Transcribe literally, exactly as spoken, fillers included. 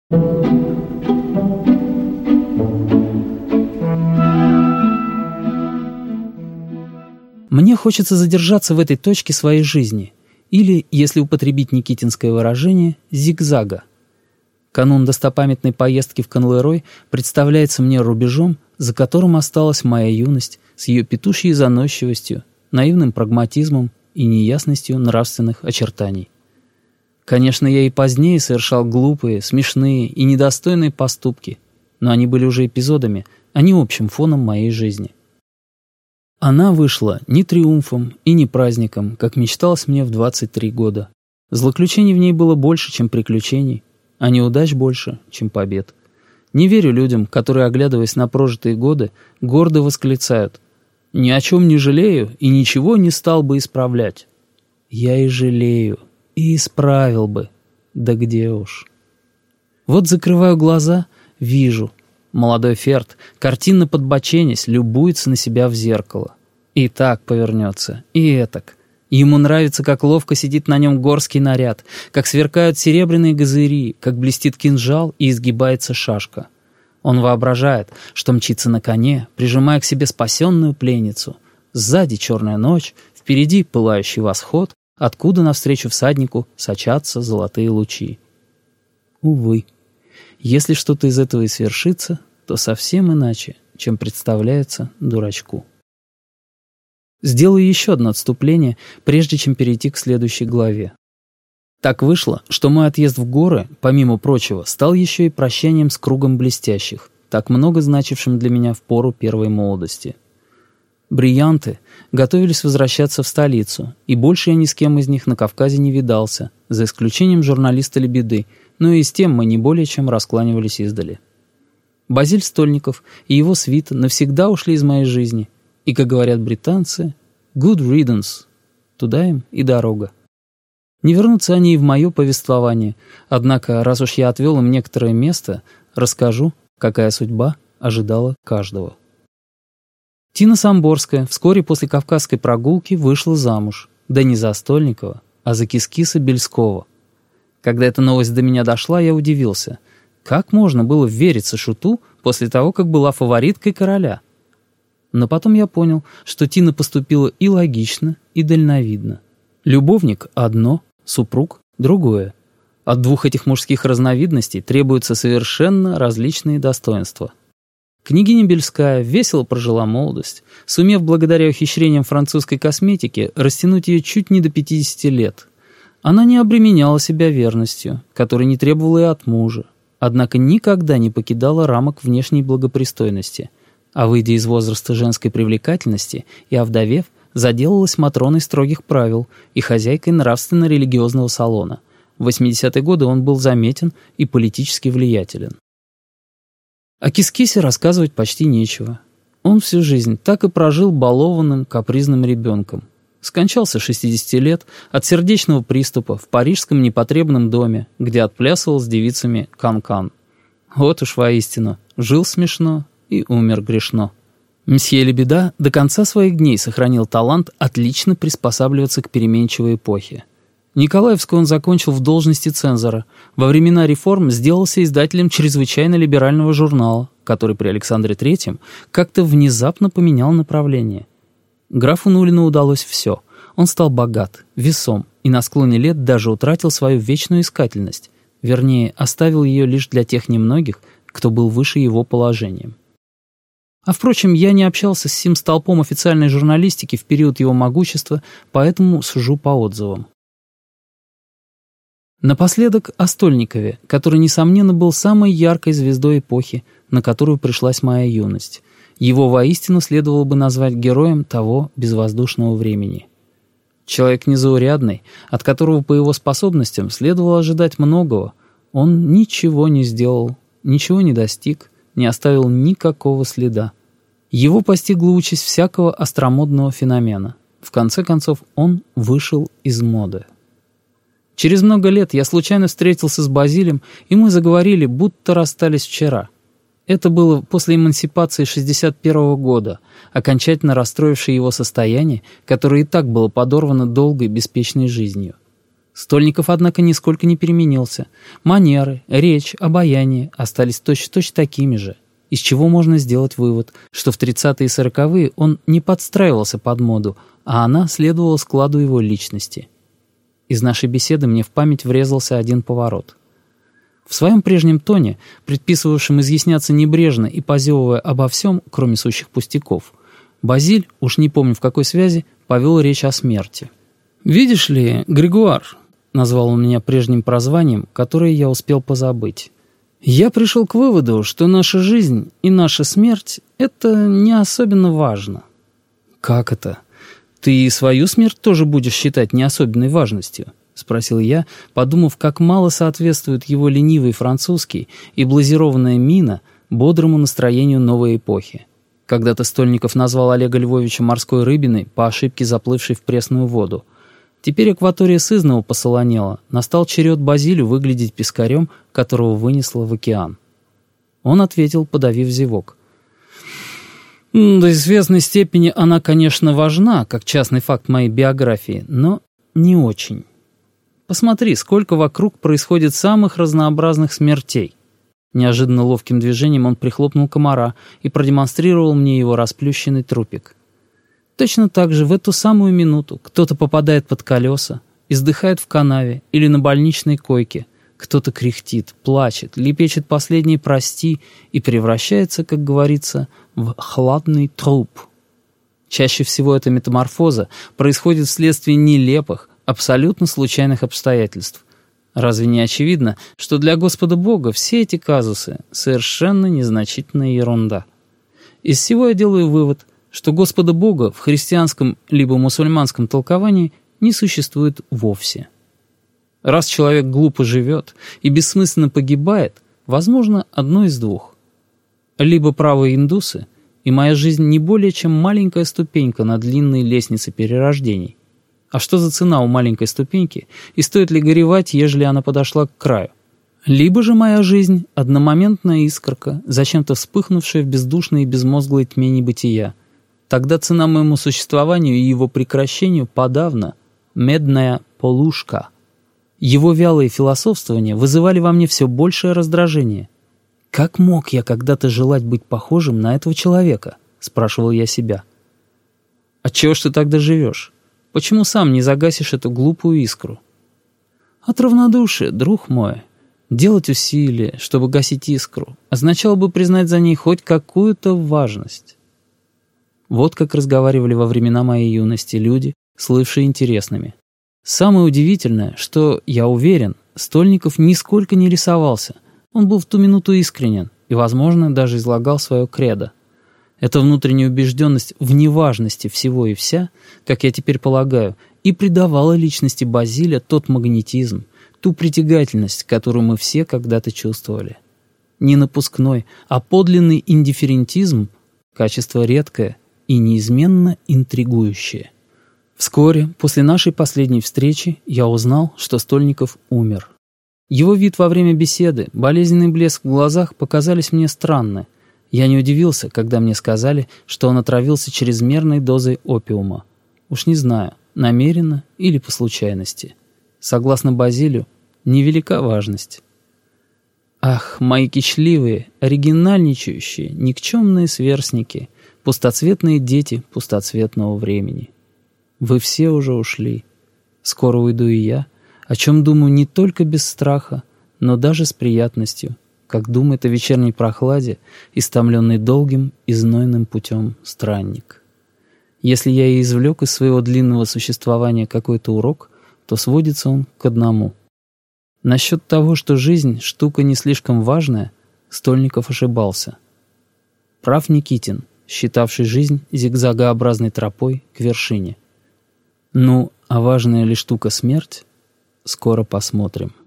Мне хочется задержаться в этой точке своей жизни, или, если употребить никитинское выражение, зигзага. Канун достопамятной поездки в Конлерой представляется мне рубежом, за которым осталась моя юность с ее петушьей заносчивостью, наивным прагматизмом и неясностью нравственных очертаний. Конечно, я и позднее совершал глупые, смешные и недостойные поступки, но они были уже эпизодами, а не общим фоном моей жизни. Она вышла не триумфом и не праздником, как мечталось мне в двадцать три года. Злоключений в ней было больше, чем приключений, а неудач больше, чем побед. Не верю людям, которые, оглядываясь на прожитые годы, гордо восклицают: «Ни о чем не жалею и ничего не стал бы исправлять». Я и жалею, и исправил бы. Да где уж. Вот закрываю глаза, вижу. Молодой Ферд, картинно подбоченясь, любуется на себя в зеркало. И так повернется, и этак. Ему нравится, как ловко сидит на нем горский наряд, как сверкают серебряные газыри, как блестит кинжал и изгибается шашка. Он воображает, что мчится на коне, прижимая к себе спасенную пленницу. Сзади черная ночь, впереди пылающий восход, откуда навстречу всаднику сочатся золотые лучи. Увы, если что-то из этого и свершится, то совсем иначе, чем представляется дурачку. Сделаю еще одно отступление, прежде чем перейти к следующей главе. Так вышло, что мой отъезд в горы, помимо прочего, стал еще и прощанием с кругом блестящих, так много значившим для меня в пору первой молодости. Бриллианты готовились возвращаться в столицу, и больше я ни с кем из них на Кавказе не видался, за исключением журналиста Лебеды, но и с тем мы не более чем раскланивались издали. Базиль Стольников и его свита навсегда ушли из моей жизни, и, как говорят британцы, good riddance, туда им и дорога. Не вернутся они и в мое повествование, однако, раз уж я отвел им некоторое место, расскажу, какая судьба ожидала каждого. Тина Самборская вскоре после кавказской прогулки вышла замуж, да не за Стольникова, а за Кис-Киса Бельского. Когда эта новость до меня дошла, я удивился. Как можно было вериться шуту после того, как была фавориткой короля? Но потом я понял, что Тина поступила и логично, и дальновидно. Любовник — одно, супруг — другое. От двух этих мужских разновидностей требуются совершенно различные достоинства. Княгиня Бельская весело прожила молодость, сумев благодаря ухищрениям французской косметики растянуть ее чуть не до пятидесяти лет. Она не обременяла себя верностью, которой не требовала и от мужа, однако никогда не покидала рамок внешней благопристойности, а, выйдя из возраста женской привлекательности и овдовев, заделалась матроной строгих правил и хозяйкой нравственно-религиозного салона. В восьмидесятые годы он был заметен и политически влиятелен. О Кис-Кисе рассказывать почти нечего. Он всю жизнь так и прожил балованным, капризным ребенком. Скончался шестидесяти лет от сердечного приступа в парижском непотребном доме, где отплясывал с девицами кан-кан. Вот уж воистину, жил смешно и умер грешно. Мсье Лебеда до конца своих дней сохранил талант отлично приспосабливаться к переменчивой эпохе. Николаевскую он закончил в должности цензора. Во времена реформ сделался издателем чрезвычайно либерального журнала, который при Александре Третьем как-то внезапно поменял направление. Графу Нулину удалось все. Он стал богат, весом и на склоне лет даже утратил свою вечную искательность. Вернее, оставил ее лишь для тех немногих, кто был выше его положением. А впрочем, я не общался с сим столпом официальной журналистики в период его могущества, поэтому сужу по отзывам. Напоследок о Стольникове, который, несомненно, был самой яркой звездой эпохи, на которую пришлась моя юность. Его воистину следовало бы назвать героем того безвоздушного времени. Человек незаурядный, от которого по его способностям следовало ожидать многого, он ничего не сделал, ничего не достиг, не оставил никакого следа. Его постигла участь всякого остромодного феномена. В конце концов, он вышел из моды. Через много лет я случайно встретился с Базилем, и мы заговорили, будто расстались вчера. Это было после эмансипации шестьдесят первого года, окончательно расстроившей его состояние, которое и так было подорвано долгой, беспечной жизнью. Стольников, однако, нисколько не переменился. Манеры, речь, обаяние остались точь-в-точь такими же, из чего можно сделать вывод, что в тридцатые и сороковые он не подстраивался под моду, а она следовала складу его личности. Из нашей беседы мне в память врезался один поворот. В своем прежнем тоне, предписывавшем изъясняться небрежно и позевывая обо всем, кроме сущих пустяков, Базиль, уж не помню в какой связи, повел речь о смерти. «Видишь ли, Григуар», — назвал он меня прежним прозванием, которое я успел позабыть, «я пришел к выводу, что наша жизнь и наша смерть — это не особенно важно». «Как это? Ты и свою смерть тоже будешь считать не особенной важностью?» — спросил я, подумав, как мало соответствует его ленивый французский и блазированная мина бодрому настроению новой эпохи. Когда-то Стольников назвал Олега Львовича морской рыбиной, по ошибке заплывшей в пресную воду. Теперь акватория сызнова посолонела, настал черед Базилю выглядеть пескарем, которого вынесло в океан. Он ответил, подавив зевок. «До известной степени она, конечно, важна, как частный факт моей биографии, но не очень. Посмотри, сколько вокруг происходит самых разнообразных смертей». Неожиданно ловким движением он прихлопнул комара и продемонстрировал мне его расплющенный трупик. Точно так же в эту самую минуту кто-то попадает под колеса, издыхает в канаве или на больничной койке, кто-то кряхтит, плачет, лепечет последние «прости» и превращается, как говорится, в хладный труп. Чаще всего эта метаморфоза происходит вследствие нелепых, абсолютно случайных обстоятельств. Разве не очевидно, что для Господа Бога все эти казусы — совершенно незначительная ерунда? Из всего я делаю вывод, что Господа Бога в христианском либо мусульманском толковании не существует вовсе. Раз человек глупо живет и бессмысленно погибает, возможно, одно из двух. Либо правы индусы, и моя жизнь не более чем маленькая ступенька на длинной лестнице перерождений. А что за цена у маленькой ступеньки, и стоит ли горевать, ежели она подошла к краю? Либо же моя жизнь — одномоментная искорка, зачем-то вспыхнувшая в бездушной и безмозглой тьме небытия. Тогда цена моему существованию и его прекращению подавно — медная полушка. Его вялые философствования вызывали во мне все большее раздражение. «Как мог я когда-то желать быть похожим на этого человека?» — спрашивал я себя. «Отчего ж ты тогда живешь? Почему сам не загасишь эту глупую искру?» От равнодушия, друг мой. Делать усилия, чтобы гасить искру, означало бы признать за ней хоть какую-то важность. Вот как разговаривали во времена моей юности люди, слывшие интересными. Самое удивительное, что, я уверен, Стольников нисколько не рисовался. Он был в ту минуту искренен и, возможно, даже излагал свое кредо. Эта внутренняя убежденность в неважности всего и вся, как я теперь полагаю, и придавала личности Базиля тот магнетизм, ту притягательность, которую мы все когда-то чувствовали. Не напускной, а подлинный индифферентизм — качество редкое и неизменно интригующее. Вскоре, после нашей последней встречи, я узнал, что Стольников умер. Его вид во время беседы, болезненный блеск в глазах показались мне странны. Я не удивился, когда мне сказали, что он отравился чрезмерной дозой опиума. Уж не знаю, намеренно или по случайности. Согласно Базилю, невелика важность. Ах, мои кичливые, оригинальничающие, никчемные сверстники, пустоцветные дети пустоцветного времени. Вы все уже ушли. Скоро уйду и я, о чем думаю не только без страха, но даже с приятностью, как думает о вечерней прохладе, истомленный долгим и знойным путем странник. Если я и извлек из своего длинного существования какой-то урок, то сводится он к одному. Насчет того, что жизнь — штука не слишком важная, Стольников ошибался. Прав Никитин, считавший жизнь зигзагообразной тропой к вершине. Ну, а важная ли штука смерть, скоро посмотрим.